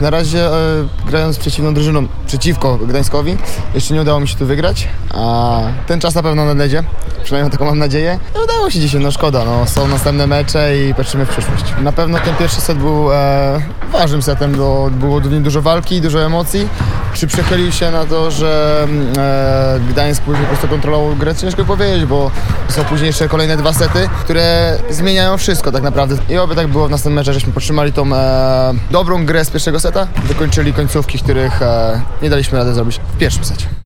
Na razie grając z przeciwną drużyną, przeciwko Gdańskowi, jeszcze nie udało mi się tu wygrać, a ten czas na pewno nadejdzie, przynajmniej taką mam nadzieję. Nie udało się dzisiaj, no szkoda, no, są następne mecze i patrzymy w przyszłość. Na pewno ten pierwszy set był ważnym setem, było w nim dużo walki, dużo emocji. Czy przechylił się na to, że Gdańsk później po prostu kontrolował grę? Ciężko powiedzieć, bo są późniejsze kolejne dwa sety, które zmieniają wszystko tak naprawdę. I oby tak było w następnym meczu, żeśmy podtrzymali tą dobrą grę z pierwszego seta, dokończyli końcówki, których nie daliśmy rady zrobić w pierwszym secie.